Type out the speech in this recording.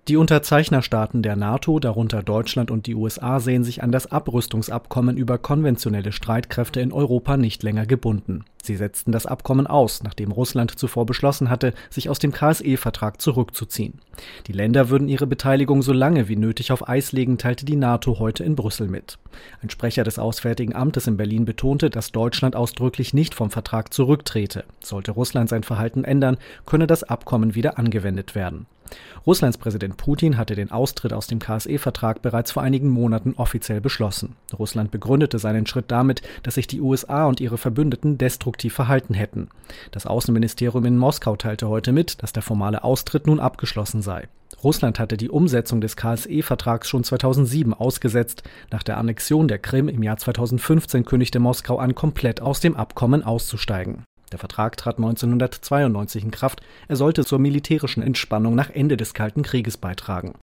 Die Unterzeichnerstaaten der NATO, darunter Deutschland und die USA, sehen sich an das Abrüstungsabkommen über konventionelle Streitkräfte in Europa nicht länger gebunden. Sie setzten das Abkommen aus, nachdem Russland zuvor beschlossen hatte, sich aus dem KSE-Vertrag zurückzuziehen. Die Länder würden ihre Beteiligung so lange wie nötig auf Eis legen, teilte die NATO heute in Brüssel mit. Ein Sprecher des Auswärtigen Amtes in Berlin betonte, dass Deutschland ausdrücklich nicht vom Vertrag zurücktrete. Sollte Russland sein Verhalten ändern, könne das Abkommen wieder angewendet werden. Russlands Präsident Putin hatte den Austritt aus dem KSE-Vertrag bereits vor einigen Monaten offiziell beschlossen. Russland begründete seinen Schritt damit, dass sich die USA und ihre Verbündeten destruktiv verhalten hätten. Das Außenministerium in Moskau teilte heute mit, dass der formale Austritt nun abgeschlossen sei. Russland hatte die Umsetzung des KSE-Vertrags schon 2007 ausgesetzt. Nach der Annexion der Krim im Jahr 2015 kündigte Moskau an, komplett aus dem Abkommen auszusteigen. Der Vertrag trat 1992 in Kraft. Er sollte zur militärischen Entspannung nach Ende des Kalten Krieges beitragen.